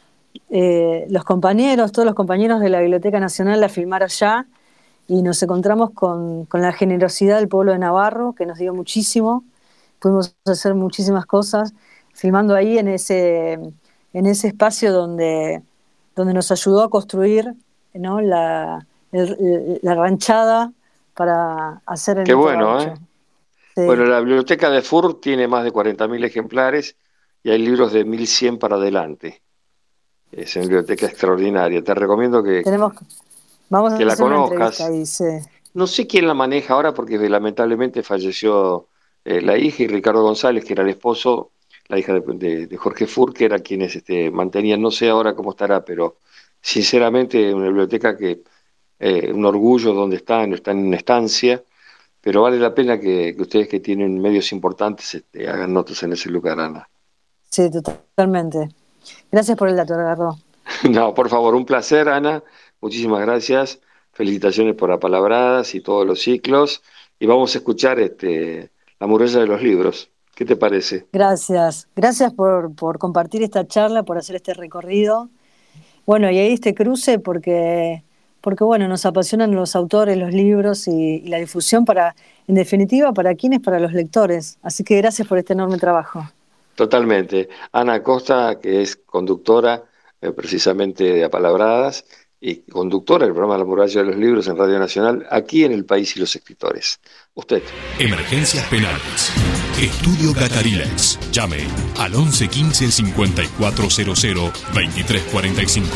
Speaker 3: los compañeros, todos los compañeros de la Biblioteca Nacional a filmar allá, y nos encontramos con la generosidad del pueblo de Navarro, que nos dio muchísimo. Pudimos hacer muchísimas cosas, filmando ahí en ese espacio donde nos ayudó a construir, ¿no? la ranchada para hacer el
Speaker 2: Qué
Speaker 3: mito
Speaker 2: bueno,
Speaker 3: gaucho.
Speaker 2: ¿eh?
Speaker 3: Sí.
Speaker 2: Bueno, la biblioteca de Furt tiene más de 40.000 ejemplares y hay libros de 1.100 para adelante. Es una biblioteca extraordinaria. Te recomiendo
Speaker 3: Vamos
Speaker 2: que
Speaker 3: a
Speaker 2: la
Speaker 3: hacer una entrevista
Speaker 2: conozcas.
Speaker 3: ahí, sí.
Speaker 2: No sé quién la maneja ahora porque lamentablemente falleció la hija, y Ricardo González, que era el esposo, la hija de Jorge Furt, que era quienes mantenían. No sé ahora cómo estará, pero sinceramente una biblioteca que un orgullo donde están en una estancia, pero vale la pena que ustedes que tienen medios importantes hagan notas en ese lugar, Ana.
Speaker 3: Sí, totalmente. Gracias por el dato, Ricardo.
Speaker 2: No, por favor, un placer, Ana. Muchísimas gracias. Felicitaciones por Apalabradas y todos los ciclos. Y vamos a escuchar La Muralla de los Libros. ¿Qué te parece?
Speaker 3: Gracias. Gracias por compartir esta charla, por hacer este recorrido. Bueno, y ahí este cruce porque bueno, nos apasionan los autores, los libros y la difusión en definitiva, ¿para quiénes? Para los lectores. Así que gracias por este enorme trabajo.
Speaker 2: Totalmente. Ana Costa, que es conductora precisamente de Apalabradas, y conductora del programa La Muralla de los Libros en Radio Nacional, aquí en El País y los Escritores. Usted.
Speaker 4: Emergencias penales. Estudio Catarilex. Llame al 11 15 5400 2345.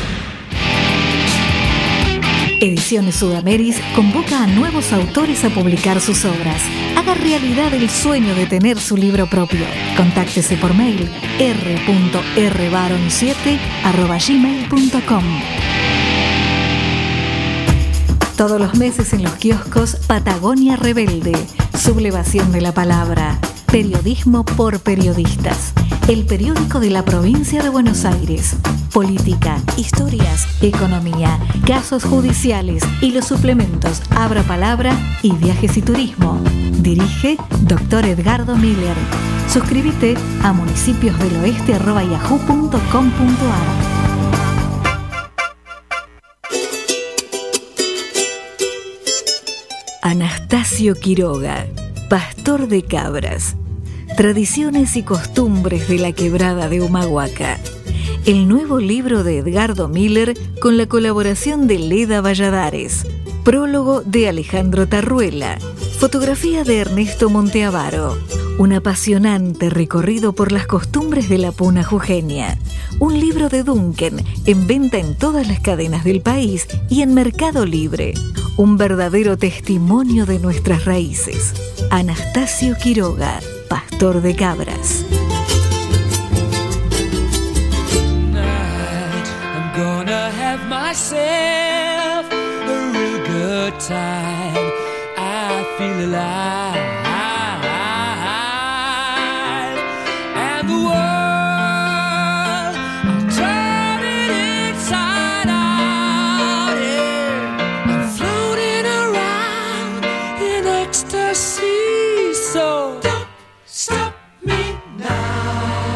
Speaker 1: Ediciones Sudameris convoca a nuevos autores a publicar sus obras. Haga realidad el sueño de tener su libro propio. Contáctese por mail r.rbaron7@gmail.com. Todos los meses en los kioscos Patagonia Rebelde, sublevación de la palabra, periodismo por periodistas, el periódico de la provincia de Buenos Aires, política, historias, economía, casos judiciales y los suplementos Abra Palabra y Viajes y Turismo. Dirige Dr. Edgardo Miller. Suscríbete a municipiosdeloeste@yahoo.com.ar. Anastasio Quiroga, pastor de cabras. Tradiciones y costumbres de la quebrada de Humahuaca. El nuevo libro de Edgardo Miller con la colaboración de Leda Valladares. Prólogo de Alejandro Tarruela. Fotografía de Ernesto Monteavaro. Un apasionante recorrido por las costumbres de la puna jujeña. Un libro de Duncan en venta en todas las cadenas del país y en Mercado Libre. Un verdadero testimonio de nuestras raíces. Anastasio Quiroga, pastor de cabras.
Speaker 7: I'm gonna have myself a real good time. I feel alive. And the world, I'm turning inside out. Yeah. I'm floating around in ecstasy. So don't stop me now.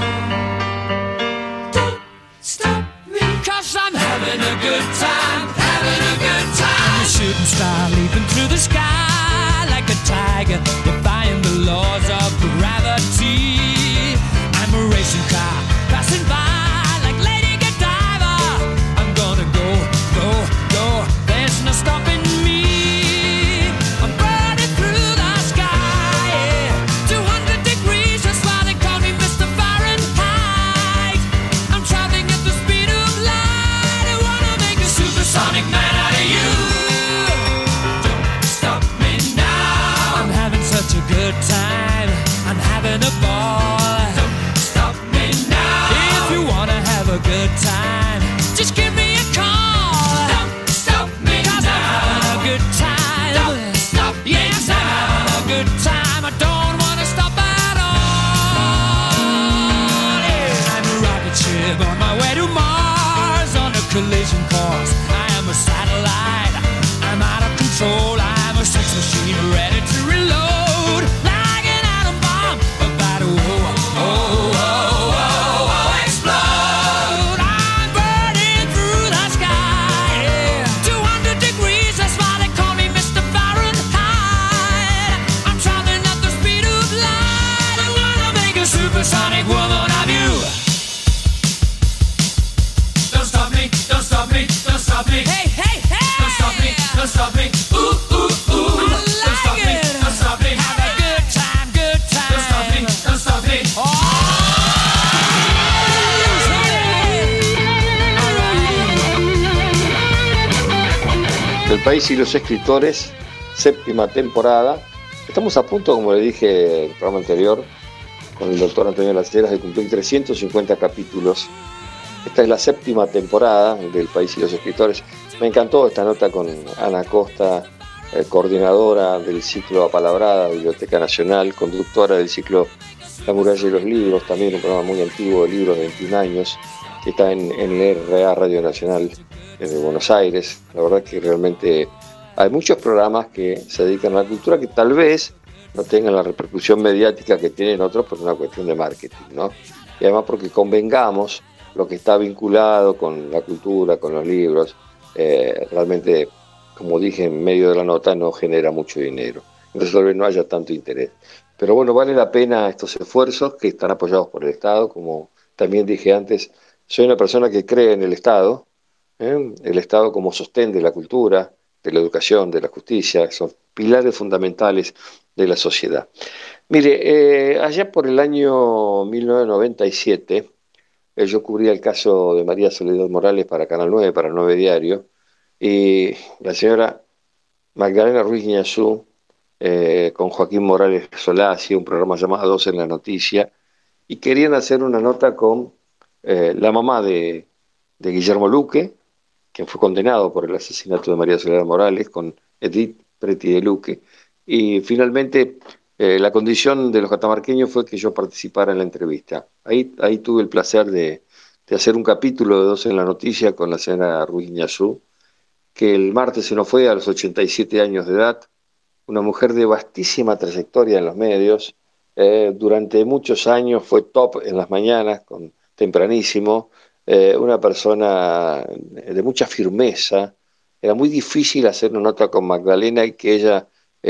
Speaker 7: Don't stop me. 'Cause I'm having a good time, having a good time. I'm a shooting star leaping through the sky like a tiger, defying the laws of gravity. I'm a racing car passing by like Lady Godiva. I'm gonna go, go, go. There's no stopping me. I'm burning through the sky, yeah. 200 degrees, that's why they call me Mr. Fahrenheit. I'm traveling at the speed of light. I wanna make a supersonic man out of you. Don't stop me now. I'm having such a good time. I'm having a ball. Don't stop me now. If you wanna have a good time, just give me a call. Don't stop me now. 'Cause I'm having a good time. Don't stop me now. Yes, I'm having a good time. I don't wanna stop at all. Yeah. I'm a rocket ship on my way to Mars on a collision course. I am a satellite. I'm out of control. I'm a sex machine ready to reload like an atom bomb about to explode. I'm burning through the sky, yeah. 200 degrees, that's why they call me Mr. Fahrenheit. I'm traveling at the speed of light. I wanna make a supersonic woman of you. Don't stop me, don't stop me, don't stop me. Hey, hey, hey! Don't stop me, don't stop me. Ooh, ooh, ooh. I like don't stop me, don't stop me. Have a good time, good time. Don't stop me, don't stop me. Oh!
Speaker 2: El País y los Escritores, séptima temporada. Estamos a punto, como le dije en el programa anterior, con el doctor Antonio Las Heras, de cumplir 350 capítulos. Esta es la séptima temporada del País y los Escritores. Me encantó esta nota con Ana Costa, coordinadora del ciclo Apalabrada, Biblioteca Nacional, conductora del ciclo La Muralla de los Libros, también un programa muy antiguo de libros de 21 años, que está en RA Radio Nacional de Buenos Aires. La verdad que realmente hay muchos programas que se dedican a la cultura que tal vez no tengan la repercusión mediática que tienen otros por una cuestión de marketing, ¿no? Y además porque convengamos, lo que está vinculado con la cultura, con los libros, realmente, como dije en medio de la nota, no genera mucho dinero. Entonces tal vez no haya tanto interés. Pero bueno, vale la pena estos esfuerzos que están apoyados por el Estado, como también dije antes, Soy una persona que cree en el Estado, el Estado como sostén de la cultura, de la educación, de la justicia, son pilares fundamentales de la sociedad. Mire, allá por el año 1997, yo cubría el caso de María Soledad Morales para Canal 9, para 9 Diario, y la señora Magdalena Ruiz Guiñazú, con Joaquín Morales Solá, hacía un programa llamado 12 en la Noticia, y querían hacer una nota con la mamá de Guillermo Luque, quien fue condenado por el asesinato de María Soledad Morales, con Edith Preti de Luque, y finalmente la condición de los catamarqueños fue que yo participara en la entrevista. Ahí tuve el placer de hacer un capítulo de 12 en la Noticia con la señora Ruiz Guiñazú, que el martes se nos fue a los 87 años de edad, una mujer de vastísima trayectoria en los medios, durante muchos años fue top en las mañanas, tempranísimo, una persona de mucha firmeza. Era muy difícil hacer una nota con Magdalena y que ella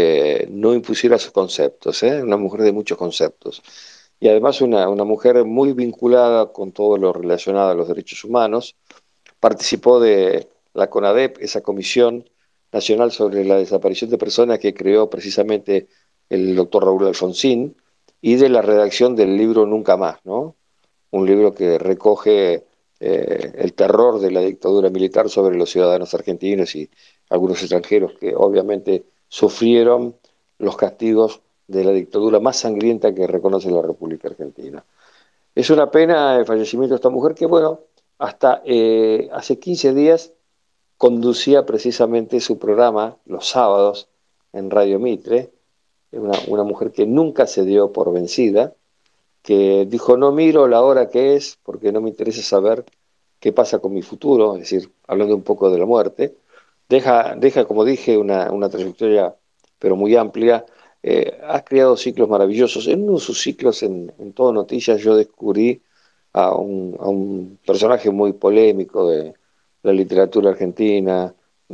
Speaker 2: no impusiera sus conceptos, una mujer de muchos conceptos. Y además una mujer muy vinculada con todo lo relacionado a los derechos humanos. Participó de la CONADEP, esa Comisión Nacional sobre la Desaparición de Personas que creó precisamente el doctor Raúl Alfonsín, y de la redacción del libro Nunca Más, ¿no? Un libro que recoge el terror de la dictadura militar sobre los ciudadanos argentinos y algunos extranjeros que obviamente sufrieron los castigos de la dictadura más sangrienta que reconoce la República Argentina. Es una pena el fallecimiento de esta mujer que, bueno, hasta hace 15 días conducía precisamente su programa los sábados en Radio Mitre, una mujer que nunca se dio por vencida, que dijo: no miro la hora que es porque no me interesa saber qué pasa con mi futuro, es decir, hablando un poco de la muerte. Deja, como dije, una trayectoria pero muy amplia. Ha creado ciclos maravillosos. En uno de sus ciclos, en Todo Noticias, yo descubrí a un personaje muy polémico de la literatura argentina,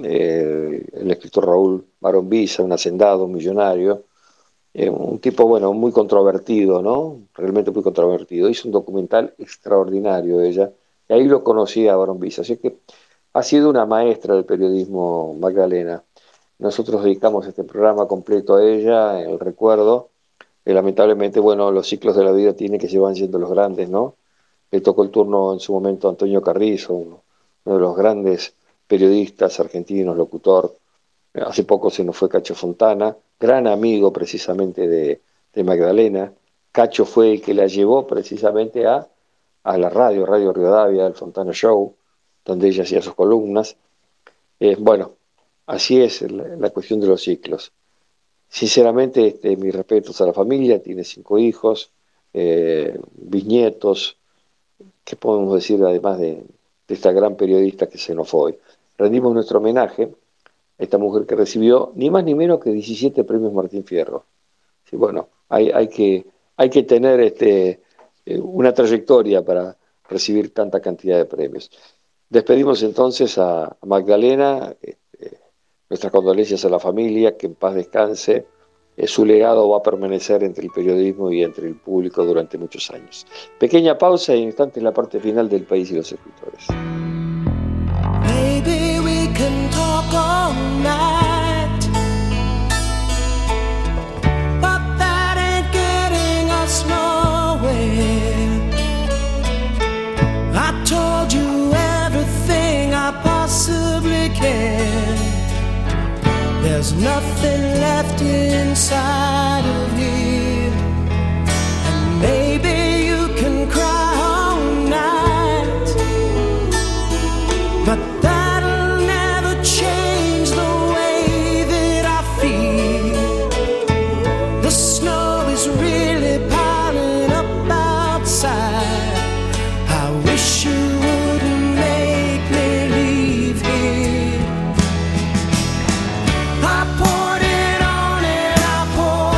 Speaker 2: el escritor Raúl Barón Visa, un hacendado, un millonario, un tipo, bueno, muy controvertido, ¿no? Realmente muy controvertido. Hizo un documental extraordinario ella, y ahí lo conocí a Barón Visa. Así que ha sido una maestra del periodismo, Magdalena. Nosotros dedicamos este programa completo a ella, en el recuerdo. Lamentablemente, bueno, los ciclos de la vida tienen que se van siendo los grandes, ¿no? Le tocó el turno en su momento a Antonio Carrizo, uno de los grandes periodistas argentinos, locutor. Hace poco se nos fue Cacho Fontana, gran amigo precisamente de Magdalena. Cacho fue el que la llevó precisamente a la Radio Rivadavia, al Fontana Show, donde ella hacía sus columnas. Bueno, así es la cuestión de los ciclos. Sinceramente, mis respetos a la familia, tiene 5 hijos, bisnietos. ¿Qué podemos decir además de esta gran periodista que se nos fue hoy? Rendimos nuestro homenaje a esta mujer que recibió ni más ni menos que 17 premios Martín Fierro. Sí, bueno, hay que tener una trayectoria para recibir tanta cantidad de premios. Despedimos entonces a Magdalena, nuestras condolencias a la familia, que en paz descanse. Su legado va a permanecer entre el periodismo y entre el público durante muchos años. Pequeña pausa y en instantes la parte final del País y los Escritores.
Speaker 6: Maybe we can talk all night, but that ain't getting us nowhere. I told you everything I possibly can. There's nothing left inside of you, and maybe you can cry all night, but that'll never change the way that I feel. The snow is really piling up outside. I wish you wouldn't make me leave here. I poured it on and I poured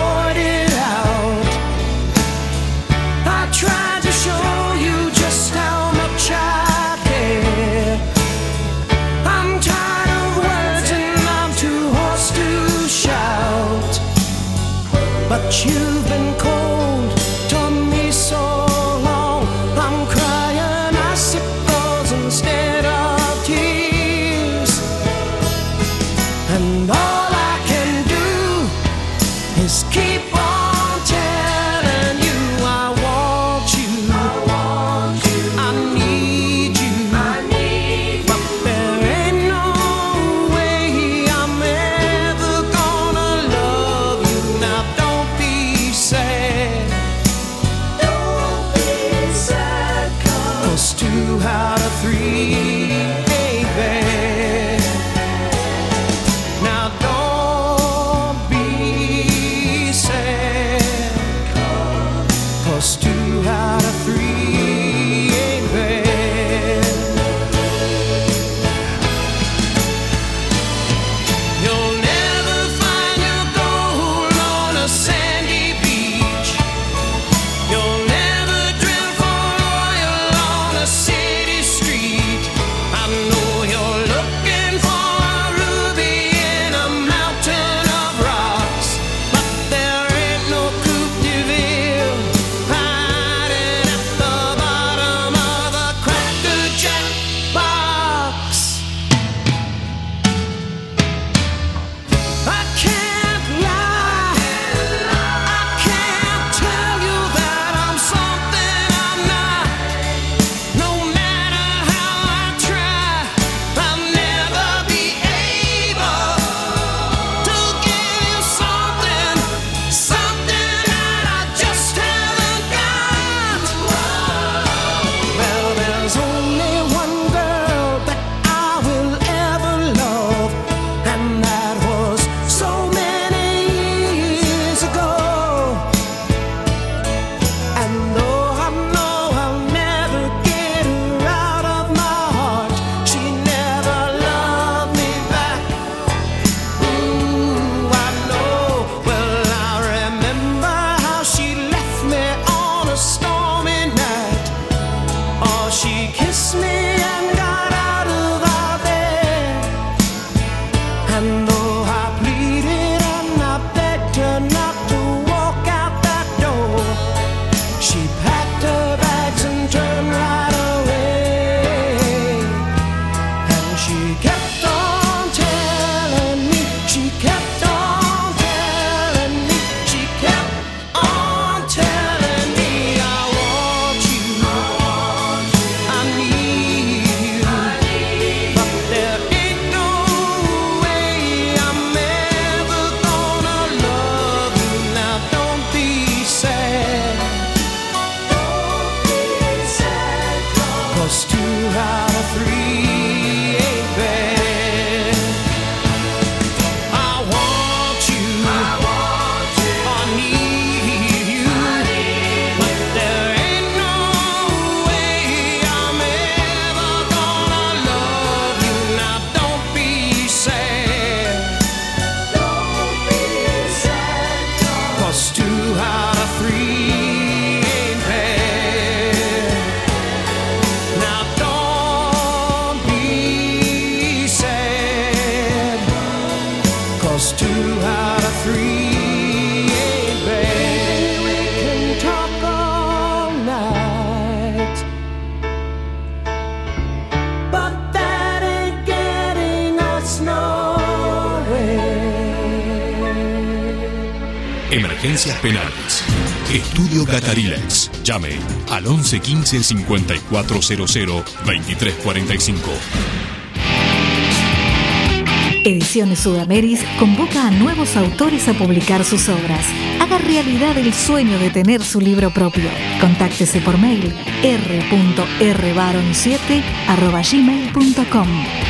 Speaker 5: out of 3 ain't bad. Now don't be sad, 'cause 2 out of 3 ain't bad. You'll never find your gold on a sandy beach. You'll never drill for oil on a city street. I know you're looking for a ruby in a mountain of rocks, but there ain't no Coupe de Ville hiding at the bottom of a Cracker Jack box. I can't lie, I can't tell you that I'm something I'm not. No matter how I try, I'll never be able to give you something that I just haven't got. Well, there's only one girl that I will ever love, and that was so many years ago. And though I know I'll never get her out of my heart, she never loved me back. I know. Well, I remember how she left me on a stormy night. Oh, she kissed me and got out of our bed. And though I pleaded and I begged her not to walk out that door, she packed her bags and turned right away. And she kept on telling me, she kept on telling me, she kept on telling me, I want you, I need you, but there ain't no way I'm ever gonna love you. Now don't be sad, 'cause 2 out of 3 ain't bad. I want you, I need you, but there ain't no way I'm ever gonna love you. Now don't be sad, 'cause 2 out of 3 ain't bad. Now don't be sad, 'cause 2 out of 3 ain't bad. We can talk all night, but that ain't getting us nowhere.
Speaker 4: Emergencias penales. Estudio Catarilex. Llame al 11 15 5400 2345.
Speaker 1: Ediciones Sudameris convoca a nuevos autores a publicar sus obras. Haga realidad el sueño de tener su libro propio. Contáctese por mail r.rbaron7@gmail.com.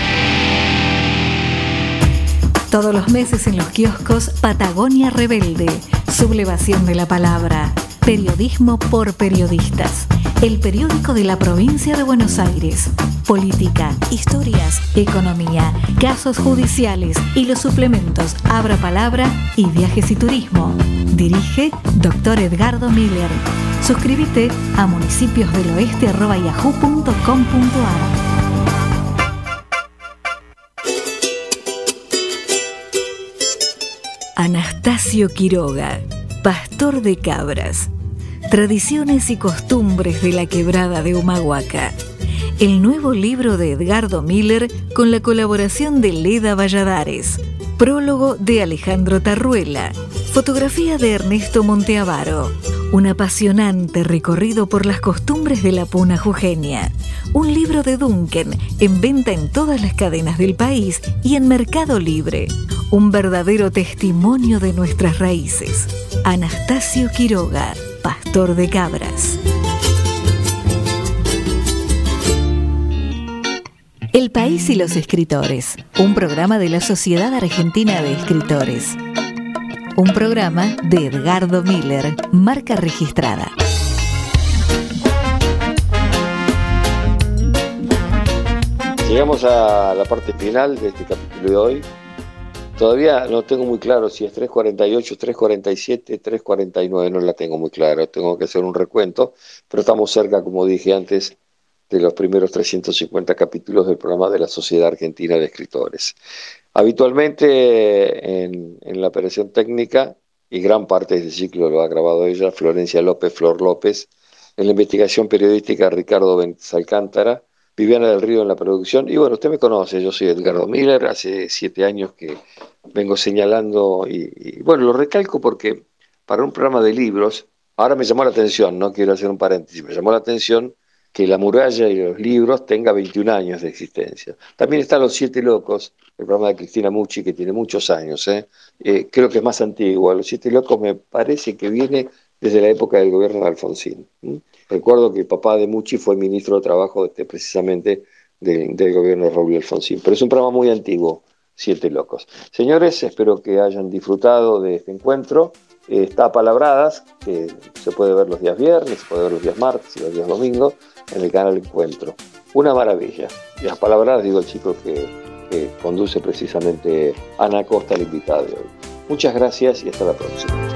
Speaker 1: Todos los meses en los kioscos Patagonia Rebelde, sublevación de la palabra, periodismo por periodistas, el periódico de la provincia de Buenos Aires, política, historias, economía, casos judiciales y los suplementos Abra Palabra y Viajes y Turismo. Dirige Dr. Edgardo Miller. Suscríbete a municipiosdeloeste@yahoo.com.ar. Anastasio Quiroga, pastor de cabras. Tradiciones y costumbres de la quebrada de Humahuaca. El nuevo libro de Edgardo Miller con la colaboración de Leda Valladares. Prólogo de Alejandro Tarruela. Fotografía de Ernesto Monteavaro. Un apasionante recorrido por las costumbres de la puna jujeña. Un libro de Duncan, en venta en todas las cadenas del país y en Mercado Libre. Un verdadero testimonio de nuestras raíces. Anastasio Quiroga, pastor de cabras. El País y los Escritores, un programa de la Sociedad Argentina de Escritores. Un programa de Edgardo Miller, marca registrada.
Speaker 2: Llegamos a la parte final de este capítulo de hoy. Todavía no tengo muy claro si es 348, 347, 349, no la tengo muy claro, tengo que hacer un recuento, pero estamos cerca, como dije antes, de los primeros 350 capítulos del programa de la Sociedad Argentina de Escritores. Habitualmente en la operación técnica, y gran parte de este ciclo lo ha grabado ella, Florencia López, Flor López, en la investigación periodística Ricardo Benítez Alcántara, Viviana del Río en la producción, y bueno, usted me conoce, yo soy Edgardo Miller, hace 7 años que vengo señalando, y bueno, lo recalco porque para un programa de libros, ahora me llamó la atención, no quiero hacer un paréntesis, me llamó la atención que La Muralla y los libros tenga 21 años de existencia. También están Los Siete Locos, el programa de Cristina Mucci, que tiene muchos años, creo que es más antiguo. Los Siete Locos me parece que viene desde la época del gobierno de Alfonsín. Recuerdo que el papá de Mucci fue ministro de Trabajo precisamente del gobierno de Raúl Alfonsín, pero es un programa muy antiguo, Siete Locos. Señores, espero que hayan disfrutado de este encuentro. Está Palabradas, que se puede ver los días viernes, se puede ver los días martes y los días domingos en el canal Encuentro. Una maravilla. Y las Palabradas, digo, el chico que conduce precisamente Ana Costa, el invitado de hoy. Muchas gracias y hasta la próxima.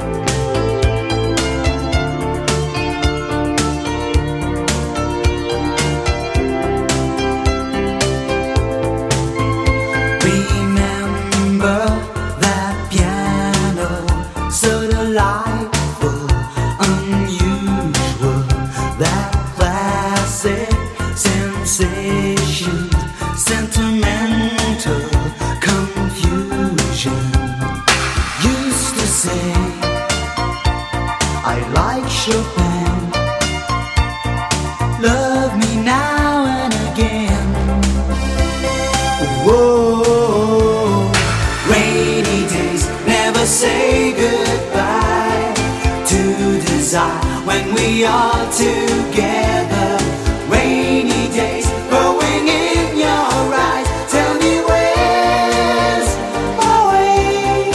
Speaker 5: When we are together, rainy days growing in your eyes. Tell me where's my way?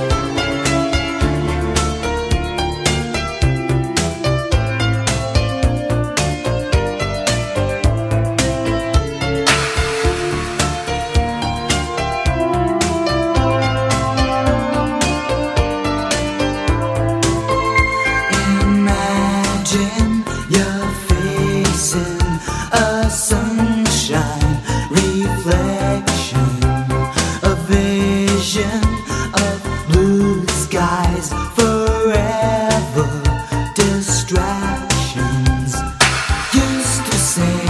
Speaker 5: Imagine you're facing a sunshine reflection, a vision of blue skies, forever distractions. Used to say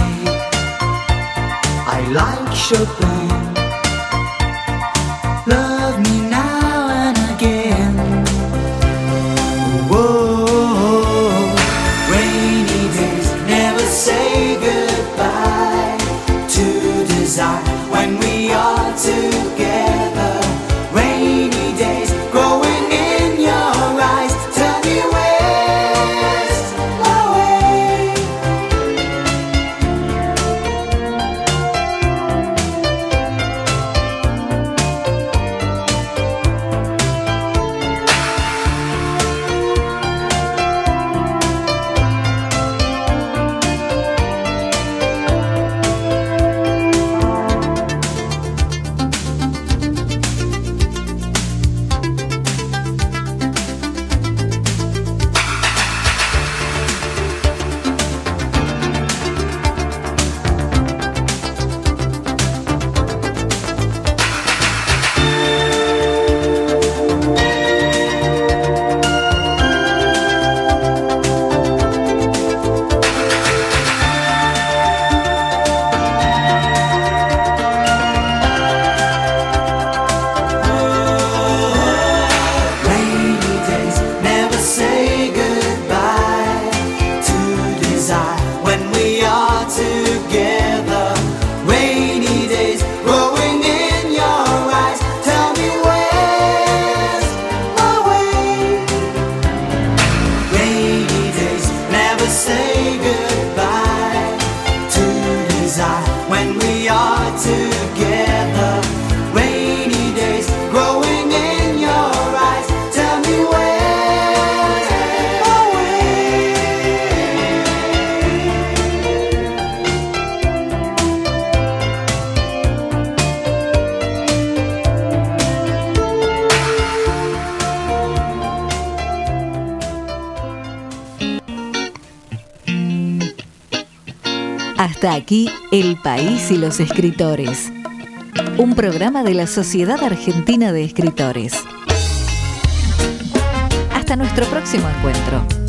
Speaker 5: I like Chopin. Love me now and again. Whoa, rainy days never say goodbye to desire when we are together. Rainy days growing in your eyes. Tell me where's my way? say goodbye to desire when we are together.
Speaker 1: Hasta aquí El País y los Escritores, un programa de la Sociedad Argentina de Escritores. Hasta nuestro próximo encuentro.